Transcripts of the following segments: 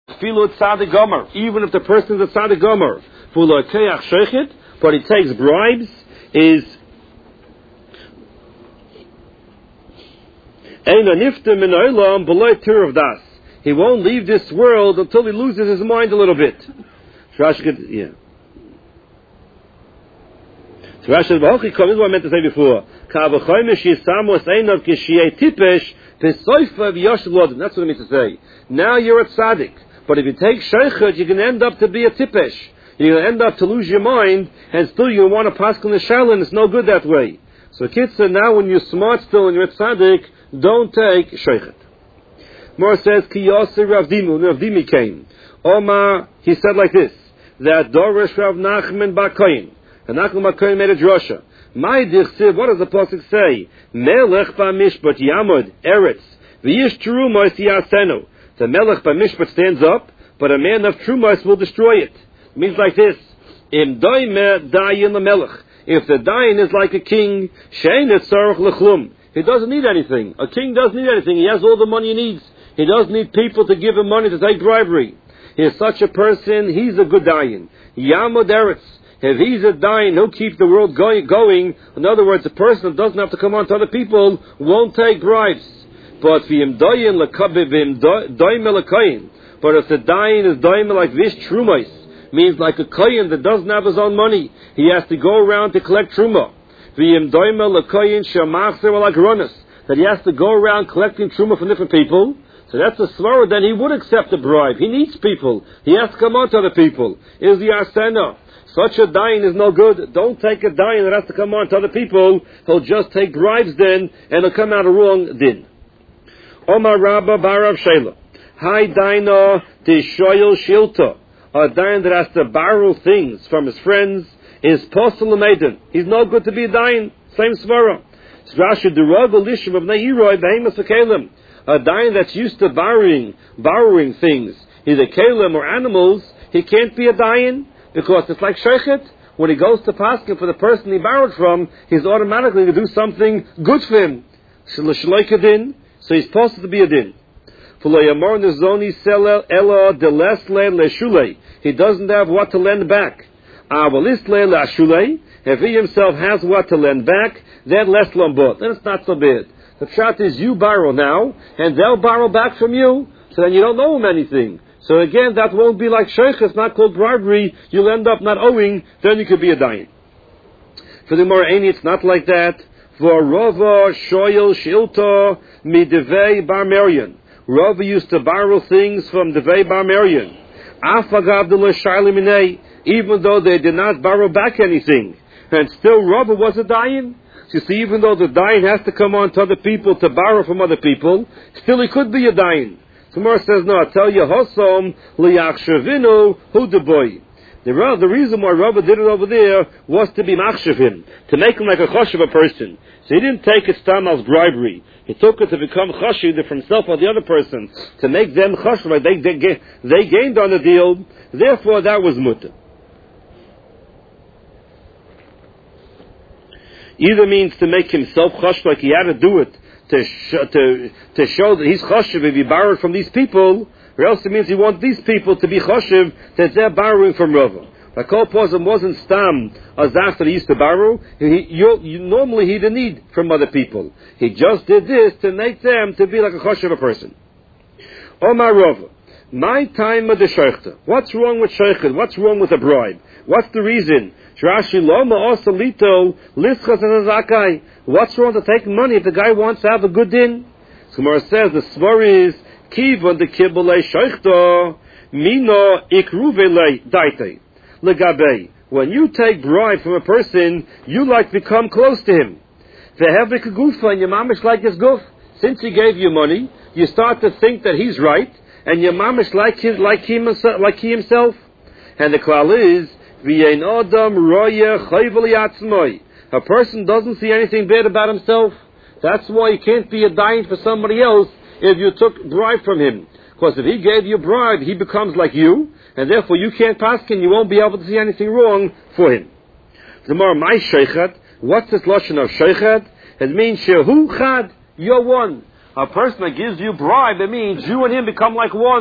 Filu Tzadik Gomer, even if the person is a Tzadik Gomer, but he takes bribes, is he won't leave this world until he loses his mind a little bit. Yeah. So Rashi, this is what I meant to say before. That's what I meant to say. Now you're a tzaddik, but if you take sheikhut, you can end up to be a tipesh. You're going to end up to lose your mind, and still you want to pass on the shal, and it's no good that way. So kids said, now when you're smart still and you're a tzaddik, don't take sheikhut. More says, Ki Yosef Rav Dimi came. Omar, he said like this, that Dorish Rav Nachman Bar Koyin. And Nachman Bar Koyin made a drosha. My dichsiv, what does the pasuk say? Melech b'mishpat yamod eretz v'yish terumos yasenu. The melech b'mishpat stands up, but a man of terumos will destroy it. It means like this: Im doime dayin lemelech. If the dayin is like a king, shein etzarich lechlum. He doesn't need anything. A king doesn't need anything. He has all the money he needs. He doesn't need people to give him money to take bribery. He is such a person. He's a good dayin. Yamod eretz. If he's a dayan, he'll keep the world going. In other words, a person that doesn't have to come on to other people won't take bribes. But if the dayan is dayan like vish trumais, means like a kohen that doesn't have his own money, he has to go around to collect truma. That he has to go around collecting truma from different people. So that's a svara, then he would accept a bribe. He needs people. He has to come on to other people. Is the arsena. Such a dayan is no good. Don't take a dayan that has to come on to other people. He'll just take bribes then, and he'll come out a wrong din. Omar Rabba Barav Shela. Hi daina tishoyel shilta. A dayan that has to borrow things from his friends is posel maiden. He's no good to be a dayan. Same svara. Rashi derav lishim of neiroi behemas v'kelim. A dayan that's used to borrowing things, either kelim or animals, he can't be a dayan. Because it's like sheikhut. When he goes to paskin for the person he borrowed from, he's automatically going to do something good for him. So he's supposed to be a din. He doesn't have what to lend back. If he himself has what to lend back, then less lombot. Then it's not so bad. The pshat is you borrow now, and they'll borrow back from you, so then you don't owe them anything. So again, that won't be like sheikh. It's not called bribery. You'll end up not owing. Then you could be a dayan. For the Moraini, it's not like that. For Rava shoyel shilta midevei bar Merion. Rava used to borrow things from Devei bar Merion. Afagav de l'shayliminei, even though they did not borrow back anything, and still Rava was a dayan. You see, even though the dayan has to come on to other people to borrow from other people, still he could be a dayan. Tomorrow says, no, I tell you, Hosom liyachshavinu hu deboy. The reason why Rava did it over there was to be machshavin, to make him like a choshev a person. So he didn't take it stam as bribery. He took it to become choshev either for himself or the other person, to make them choshev. Like they gained on the deal. Therefore, that was mutter. Either means to make himself choshev, like he had to do it, to show that he's choshev if he borrowed from these people, or else it means he wants these people to be choshev that they're borrowing from Rava. Like Kol Posam wasn't stam as after he used to borrow. Normally he didn't need from other people. He just did this to make them to be like a choshev a person. Omar Rava, my time of the sheikhta. What's wrong with sheikhta? What's wrong with a bribe? What's the reason? Rashi loma osalito lischas azakai. What's wrong to take money if the guy wants to have a good din? So Gemara says the svar is kivon de kibulei sheikhta mino ikruvele daite legabe. When you take bribe from a person, you like become close to him. Vehevik gufa and your mamish like his guf. Since he gave you money, you start to think that he's right, and your mamish like he himself. And the klal is v'yein adam roya chayvel yatzmoi. A person doesn't see anything bad about himself. That's why you can't be a dayan for somebody else if you took bribe from him. Because if he gave you a bribe, he becomes like you, and therefore you can't paskin, you won't be able to see anything wrong for him. Tomorrow, my sheikhat, what's this lashon of sheikhat? It means shehu chad, you're one. A person that gives you bribe, it means you and him become like one.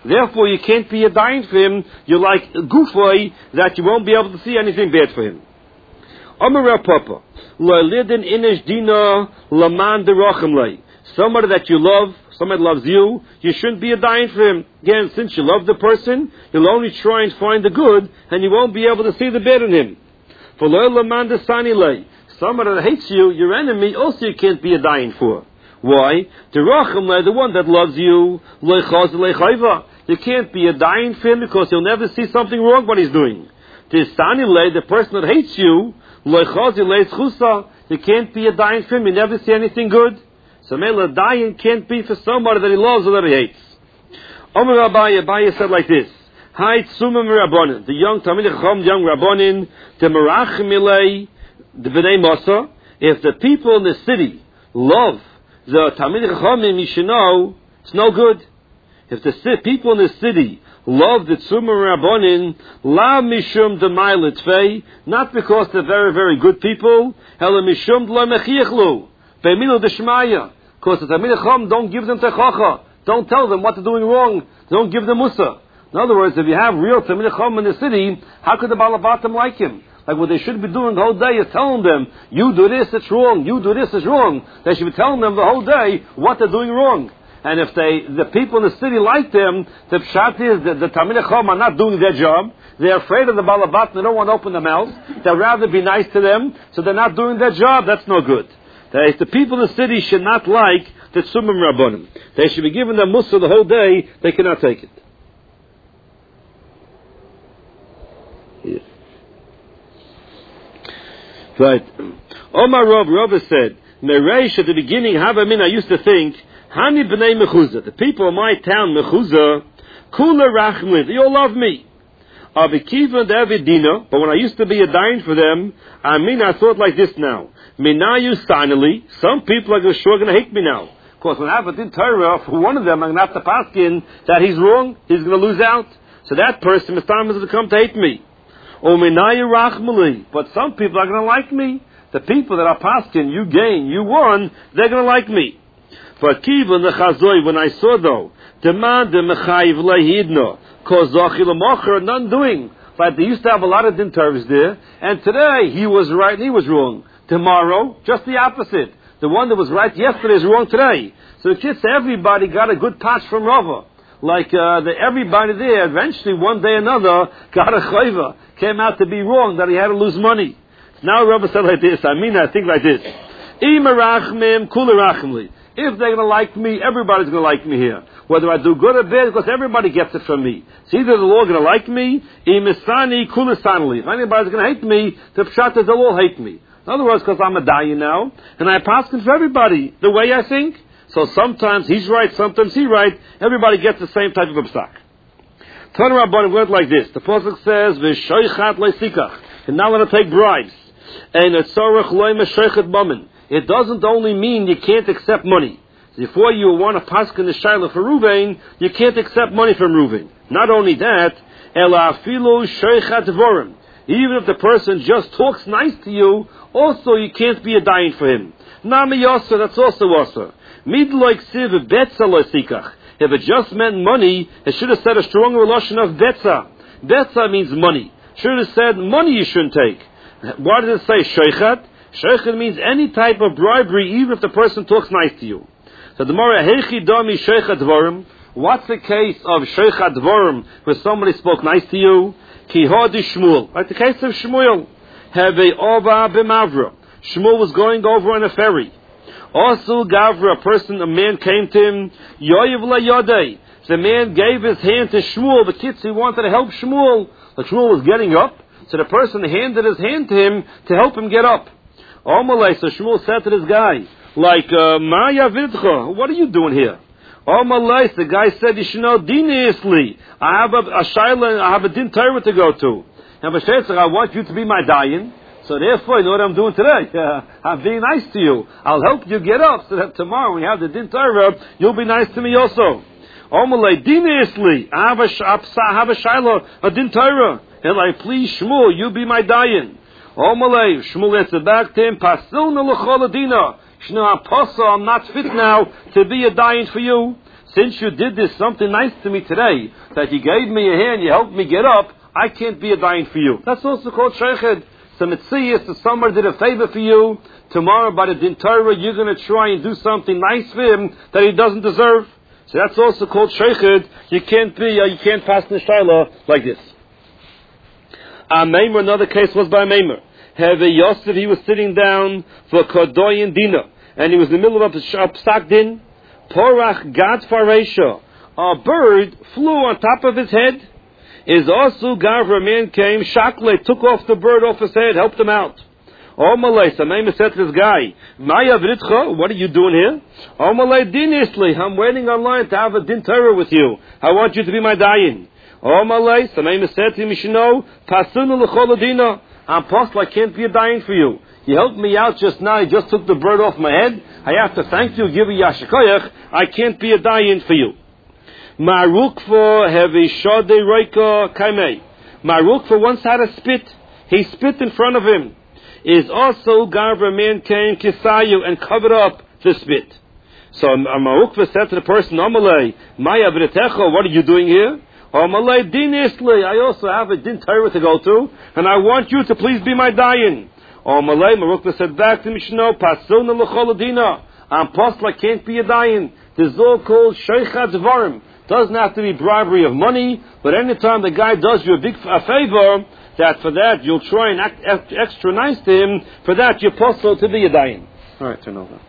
Therefore, you can't be a dying for him. You're like a gufay that you won't be able to see anything bad for him. Amar Papa, La'lidin inish dina laman derachim lei. Somebody that you love, somebody that loves you, you shouldn't be a dying for him. Again, since you love the person, you'll only try and find the good, and you won't be able to see the bad in him. For laman desani lei. Somebody that hates you, your enemy, also you can't be a dying for. Why? Derachim lei, the one that loves you, leichaz leichayva. You can't be a dying for him because you'll never see something wrong what he's doing. Desani lei, the person that hates you, leichaz leichusa. You can't be a dying for him. You never see anything good. So Mela dying can't be for somebody that he loves or that he hates. Omer Abaye said like this: Hai Tzumim Rabbanin, the young Talmidei Chacham, young Rabbanin, the Merachim Ilei, the Bnei Masa. If the people in the city love the Talmidei Chachamim, you should know it's no good. If the people in the city love the Tzumim Rabbanin, La Mishum Demai Litvei, not because they're very, very good people, Hela Mishum D'Lo Mechiachlu. Because the Talmidei Chacham don't give them techacha. Don't tell them what they're doing wrong. Don't give them musa. In other words, if you have real Talmidei Chacham in the city, how could the Balabatim like him? Like what they should be doing the whole day is telling them, you do this, it's wrong. You do this, it's wrong. They should be telling them the whole day what they're doing wrong. And if the people in the city like them, the pshat is that the Talmidei Chacham are not doing their job. They're afraid of the Balabatim. They don't want to open their mouths. They'd rather be nice to them. So they're not doing their job. That's no good. The people in the city should not like the Tzumim Rabbanim. They should be given the musa the whole day. They cannot take it. Yeah. Right. Omar Rav said, Mereish at the beginning, I used to think, Hani b'nei Mechuzah, the people of my town, Mechuzah, Kula Rachmli, they all love me. Avikiva Davidina, but when I used to be a dying for them, I thought like this now. Minayu Sanali, some people are sure going to hate me now. Of course, when I have a din Torah, for one of them, I'm going to have to paskin that he's wrong, he's going to lose out. So that person, Mr. Thomas, is going to come to hate me. Or Minayu Rachmali, but some people are going to like me. The people that are paskin, you gain, you won, they're going to like me. But Kiva and the Chazoi, when I saw though, demand the Mechayiv Lehidna, Kozachi Lamocher, none doing. But they used to have a lot of din Torahs there, and today he was right and he was wrong. Tomorrow, just the opposite. The one that was right yesterday is wrong today. So the kids, everybody got a good patch from Rava. Like everybody there, eventually one day or another, got a chayva, came out to be wrong, that he had to lose money. Now Rava said like this, I think like this. If they're going to like me, everybody's going to like me here. Whether I do good or bad, because everybody gets it from me. So either the Lord is going to like me, if anybody's going to hate me, the pshat is they'll all hate me. In other words, because I'm a dayan now, and I paskin for everybody the way I think. So sometimes he's right, sometimes he's right. Everybody gets the same type of psak. Tana Rabbanan word like this. The pasuk says, "V'shoichat leisikach," and now let to take bribes. And a tzorach loy meshoichet mammon. It doesn't only mean you can't accept money. Before you want to paskin the shayla for Ruvain, you can't accept money from Ruvain. Not only that, ela afilu shoichat dvorim. Even if the person just talks nice to you, also you can't be a dying for him. Nami yasa, that's also yasa. Midloik siv betza loisikach. If it just meant money, it should have said a stronger relation of betza. Betza means money. Should have said money you shouldn't take. Why did it say shoichat? Shoichat means any type of bribery, even if the person talks nice to you. So the Gemara, heichi dami shoichat dvorim. What's the case of shoichat dvorim where somebody spoke nice to you? Ki hodi Shmuel. Like the case of Shmuel. Have a ova b'mavra. Shmuel was going over on a ferry. Also Gavra, a man came to him, Yoyev la yodei. The man gave his hand to Shmuel, the kids, he wanted to help Shmuel. But Shmuel was getting up, so the person handed his hand to him to help him get up. Omalei, so Shmuel said to this guy, Ma yavidcha, what are you doing here? Omalei, the guy said, you should know, dinasli, I have a shayla, I have a din Torah to go to. And I want you to be my dayan. So therefore, you know what I'm doing today? I'm being nice to you. I'll help you get up so that tomorrow when you have the din Torah, you'll be nice to me also. Omalei, dinasli, I have a shayla, a din Torah. And please Shmuel, you be my dayan. Omalei, Shmuel answered back to him, Pasilna l'chol adina. I'm not fit now to be a dayan for you. since you did this something nice to me today, that you gave me a hand, you helped me get up, I can't be a dayan for you. That's also called sheikhid. So mitzias, if somebody did a favor for you, tomorrow by the din Torah, you're going to try and do something nice for him that he doesn't deserve. So that's also called sheikhid. You can't pass the shayla like this. A maimer, another case was by a maimer. Have a Yosef, he was sitting down for Kodoyin Dina, and he was in the middle of a psak din. Porach gad faresha, a bird flew on top of his head. Is also Gavra, a man came, Shakle, took off the bird off his head, helped him out. Omalei, Samaima said to this guy, Maya Vritcha, what are you doing here? Omalei Dinisli, I'm waiting online to have a din Torah with you. I want you to be my dayan. Omalei, Samaima said to him, you should know, Pasunu l'choladina, I'm apostle, I can't be a dayan for you. You helped me out just now, you just took the bird off my head. I have to thank you, give you yashikoyach, I can't be a dayan for you. Marukva have a shade roika kaimei. Marukva once had a spit. He spit in front of him. Is also Gavra, man came kisayu and covered up the spit. So Marukva said to the person, Amalei, Maya V'retecha, what are you doing here? Amalei dinisli, I also have a din Torah to go to, and I want you to please be my dayan. Amalei, Marukva said back to Mishnah, Pasuna l'choladina. I'm apostle, I can't be a dayan. This is all called sheikhad dvarim. Doesn't have to be bribery of money, but anytime the guy does you a favor, that for that you'll try and act extra nice to him, for that you're apostle to be a dayan. All right, turn over.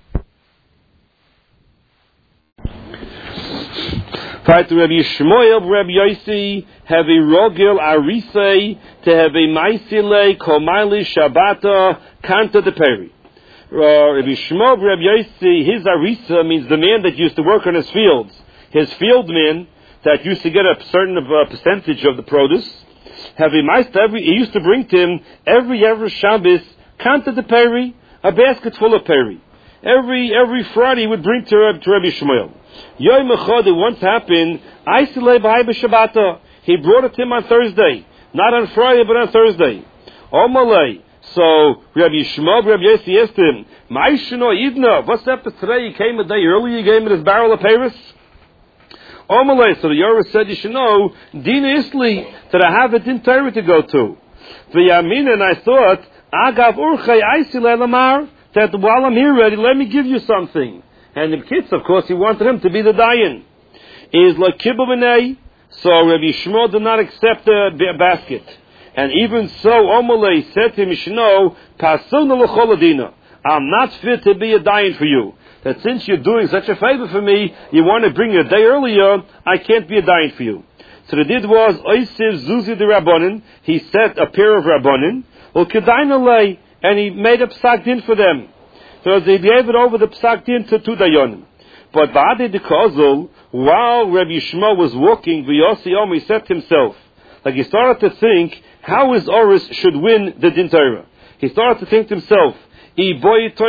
Right to Rabbi Shmuel, Rabbi Yossi, have a rogil arisei, to have a maisile, komaili shabata, kanta de peri. Rabbi Shmuel, Rabbi Yossi, his arisa means the man that used to work on his fields. His fieldmen that used to get a certain percentage of the produce, he used to bring to him every Shabbos, kanta de peri, a basket full of peri. Every Friday he would bring to Rabbi Shmuel. Yom Echad, it once happened, Aisilei b'hai b'Shabbata. He brought it to him on Thursday, not on Friday but on Thursday. Omalei. So Rabbi Shmuel, Rabbi Yossi asked him, Ma'ishno Idna, what's up today? He came a day early, you gave him his barrel of Paris? Omalei, so the Yoris said, you should know, Dina Isli, that I have a din Torah to go to. V'yamin, and I thought, Agav Urchei Aisilei Lamar, that while I'm here ready, let me give you something. And the kids, of course, he wanted him to be the dayan. Is like Kibbutz. So Rabbi Shmuel did not accept the basket. And even so, Omalei said to him, Mishno, Pasuna l'choladina. I'm not fit to be a dayan for you. That since you're doing such a favor for me, you want to bring it a day earlier, I can't be a dayan for you. So the did was, Oisiv Zuzi de Rabbanin, he set a pair of Rabbanin, U'kedainalei, and he made a psak din for them. So they gave it over the psak din to two dayanim. But Ba'adi de Kozul, while Rabbi Shmuel was walking, V'yosi Omer, he said to himself, like he started to think, how his Oris should win the din Torah. He started to think to himself, if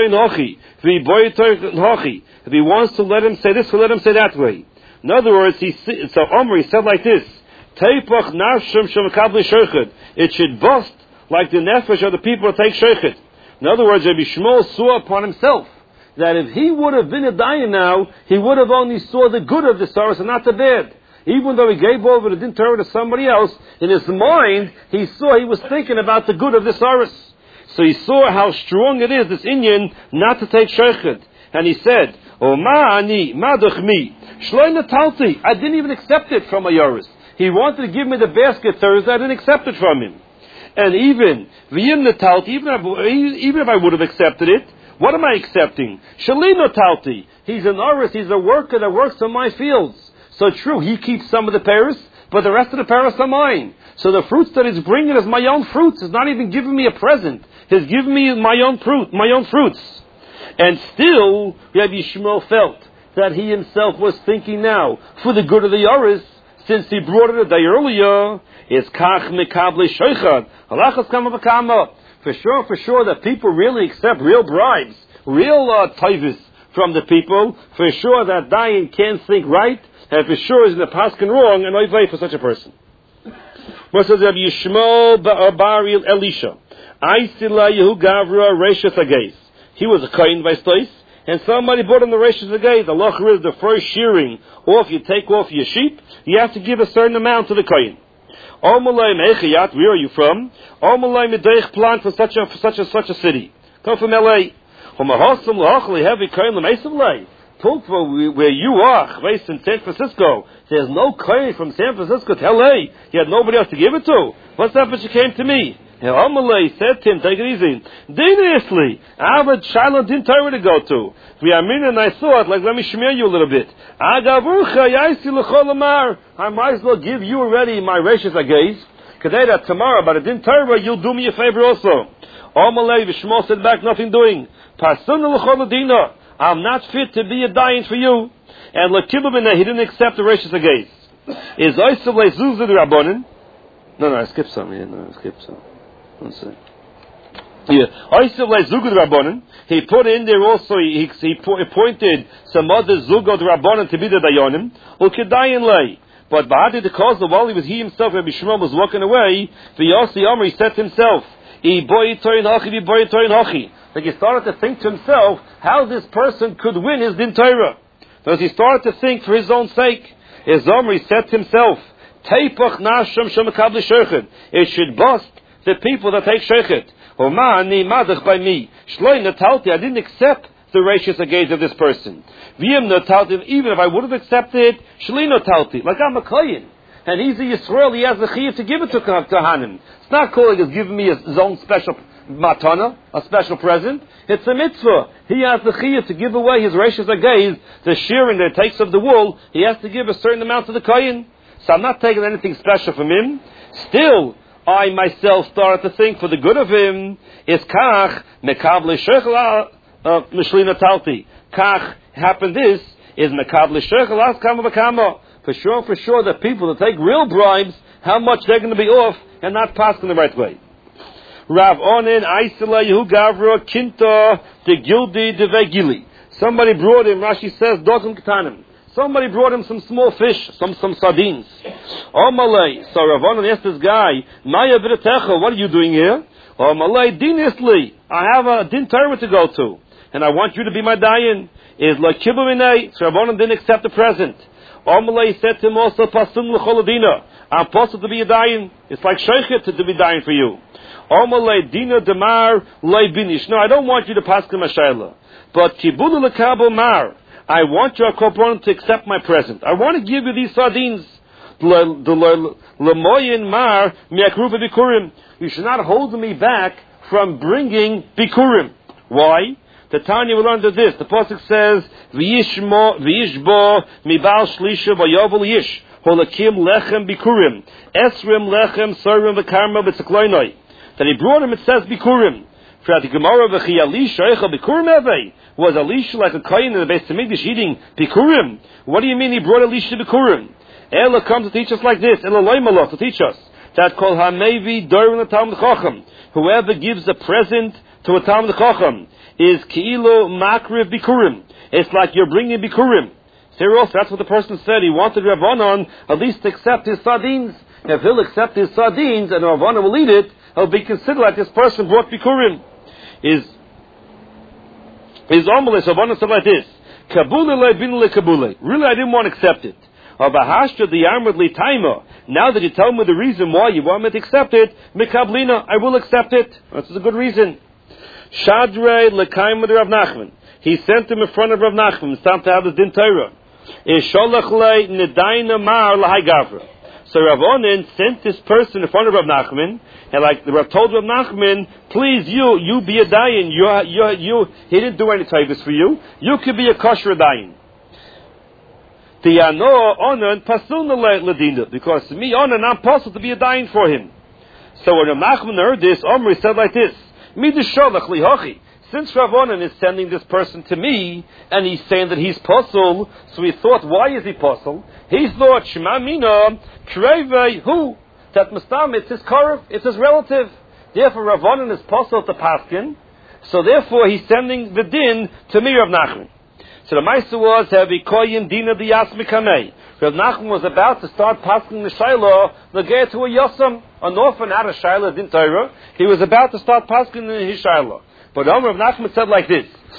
he wants to let him say this, he'll let him say that way. In other words, so Omer, he said like this, it should bust like the nefesh of the people that take sheikhid. In other words, Rabbi Shmuel saw upon himself that if he would have been a dayan now, he would have only saw the good of the Saras and not the bad. Even though he gave over the din Torah to somebody else, in his mind, he was thinking about the good of the Saras. So he saw how strong it is, this Inyan, not to take sheikhid. And he said, "Oh ma'ani, ma'duchmi, shloi natalti." I didn't even accept it from a Yoris. He wanted to give me the basket Thursday, I didn't accept it from him. And even if I would have accepted it, what am I accepting? Shalino talti. He's an oris, he's a worker that works on my fields. So true, he keeps some of the paris, but the rest of the paris are mine. So the fruits that he's bringing is my own fruits. He's not even giving me a present. He's giving me my own fruits. And still, Rabbi Shmuel felt that he himself was thinking now, for the good of the oris, since he brought it a day earlier, is kach mekable sheikhad. Halachas kama v'kama. For sure that people really accept real bribes, real taivis from the people. For sure that dayan can't think right, and for sure is in the paskin wrong, and oivay for such a person. What says Rabbi Yishmael Baril Elisha? Aisila Yehu Gavra Reshus Agais. He was a kohen by stois, and somebody brought him the Rishis Agayz. The locher is the first shearing off, you take off your sheep, you have to give a certain amount to the Kohen. Omalay Mechiyat, where are you from? Omalay Medeich plan for such a city. Come from LA. Where you are, based in San Francisco, there's no Kohen from San Francisco to LA. You had nobody else to give it to. What's that but you came to me? Amalei said to him, take it easy. Diniously, I have a Shiloh din Torah to go to. And I thought, like, let me shmear you a little bit. I might as well give you already my Rishis Agayz. Today, that tomorrow, but a din Torah, you'll do me a favor also. Amalei, Vishmo said back, nothing doing. I'm not fit to be a dying for you. And Lakibabina, he didn't accept the Rishis Agayz. Is Oisav Lezuza the Rabbanin? No, I skipped some. One second. Oisav Lezuga the Rabbanin. He put in there also, he appointed some other Zuga the Rabbanin to be the Dayanim. Ukedayin lay. But Bahadi the cause of while he himself, Rabbi Shmuel, was walking away, V'yasi Amr, he said to himself, like he started to think to himself how this person could win his din Torah. So he started to think for his own sake. His Omri said to himself, it should bust the people that take shechet. By me. I didn't accept the Rishis Agayz of this person. Even if I would have accepted, like I'm a Kohen. And he's a Yisrael, he has the chiyuv to give it to Hanim. It's not calling as giving me his own special matana, a special present. It's a mitzvah. He has the chiyuv to give away his Rishis Agayz, the shearing that it takes of the wool. He has to give a certain amount to the Kohen. So I'm not taking anything special from him. Still, I myself started to think for the good of him, is kach mekable shechel mishlina talti. Kach happened this, is mekable shechel as kama v'kama. For sure, the people that take real bribes, how much they're going to be off and not pass in the right way. Rav Onen, Aisela, Yehu Gavra, Kinta, De Gildi, De Vegili. Somebody brought him, Rashi says, Dotum Ketanim. Somebody brought him some small fish, some sardines. Oh Malay, so Rav Onen asked this guy, Maya V'Techa, what are you doing here? Oh Malay, Dinisli, I have a din Torah to go to, and I want you to be my dayan. Is like Kibbutz, so Rav Onen didn't accept the present. Amalei said to him also, Pasum l'choladina. I'm possible to be a dayan. It's like sheichet to be dayan for you. Amalei dina demar leibinish. No, I don't want you to pass him a shayla. But kibulu lekabo mar. I want your korban to accept my present. I want to give you these sardines. Lemoyin mar miakruva bikurim. You should not hold me back from bringing bikurim. Why? The Tanya will learn this. The pasuk says, "V'yishbo mibal shlisha v'yovel yish holakim lechem bikurim esrim lechem sorim v'karma v'tzekloinoi." That he brought him. It says bikurim. For the Gemara v'chiyalisha eichel bikurim evei. Was Elisha like a kohen in the Beis Hamikdash eating bikurim? What do you mean he brought Elisha bikurim? Ela comes to teach us like this. Ela loimalach to teach us that kol hamevi dorin l'talmid chacham. Whoever gives a present to a talmid chacham is Ki'ilo Makriv Bikurim. It's like you're bringing Bikurim. Here also, that's what the person said. He wanted Rav Onan at least to accept his sardines. If he'll accept his sardines and Rav Onan will eat it, he'll be considered like this person brought Bikurim. Is Omelis, Rav Onan said like this, Kabule le'bin Kabule. Really, I didn't want to accept it. Now that you tell me the reason why you want me to accept it, Mikablina, I will accept it. That's a good reason. Shadrei lekaim with Rav Nachman. He sent him in front of Rav Nachman. It's time to have the din Torah. Isholach le nedayna mar lahai gavra. So Rav Onen sent this person in front of Rav Nachman, and like the Rav told Rav Nachman, please you be a dayan. You he didn't do any taivas for you. You could be a kosher dayan. Tiyano Onen pasun ledina, because me Onen I'm possible to be a dayan for him. So when Rav Nachman heard this, Omri said like this. Since Rav Onan is sending this person to me, and he's saying that he's puzzled, so he thought, why is he puzzled? He thought, Shema Mina, Kreve, who? That Mustam, it's his Korev, it's his relative. Therefore, Rav Onan is puzzled to Paskin, so therefore he's sending the din to me, Rav Nachman. So the Maisa was, Havikoyin Dina Diyas Mikamei. Rav Nachman was about to start passing the Shiloh, the gear to a Yosam, an orphan out of Shiloh, Din Torah. He was about to start passing in his Shiloh. But Rav Nachman said like this,